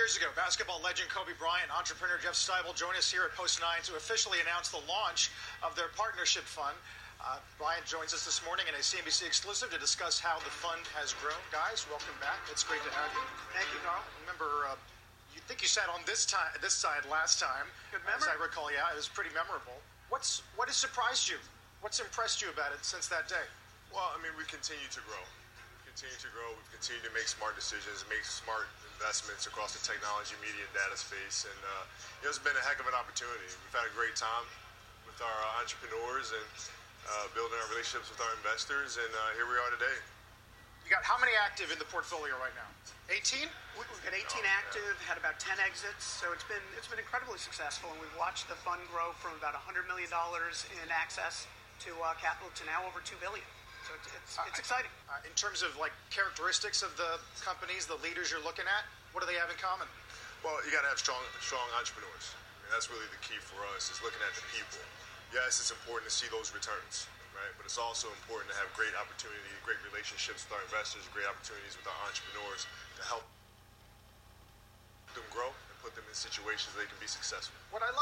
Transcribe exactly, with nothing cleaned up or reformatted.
years ago, basketball legend Kobe Bryant, entrepreneur Jeff Steibel join us here at Post nine to officially announce the launch of their partnership fund. Uh, Bryant joins us this morning in a C N B C exclusive to discuss how the fund has grown. Guys, welcome back. It's great to have you. Thank you, Carl. Remember, uh, you think you sat on this time, this side last time. Good memory. As I recall, yeah, it was pretty memorable. What's what has surprised you? What's impressed you about it since that day? Well, I mean, we continue to grow. Continue to grow. We've continued to make smart decisions, make smart investments across the technology, media, and data space. And uh, you know, it's been a heck of an opportunity. We've had a great time with our uh, entrepreneurs and uh, building our relationships with our investors. And uh, here we are today. You got how many active in the portfolio right now? eighteen? We- We've got eighteen Oh, active, yeah. had about ten exits, so it's been it's been incredibly successful, and we've watched the fund grow from about one hundred million dollars in access to uh, capital to now over two billion dollars. So it's it's, it's exciting. Uh, in terms of like characteristics of the companies, the leaders you're looking at, what do they have in common? Well, you got to have strong, strong entrepreneurs. I mean, that's really the key for us, is looking at the people. Yes, it's important to see those returns, right? But it's also important to have great opportunity, great relationships with our investors, great opportunities with our entrepreneurs to help them grow and put them in situations they can be successful. What I love